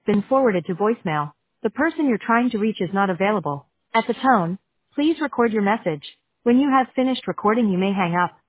been forwarded to voicemail. The person you're trying to reach is not available. At the tone, please record your message. When you have finished recording, you may hang up.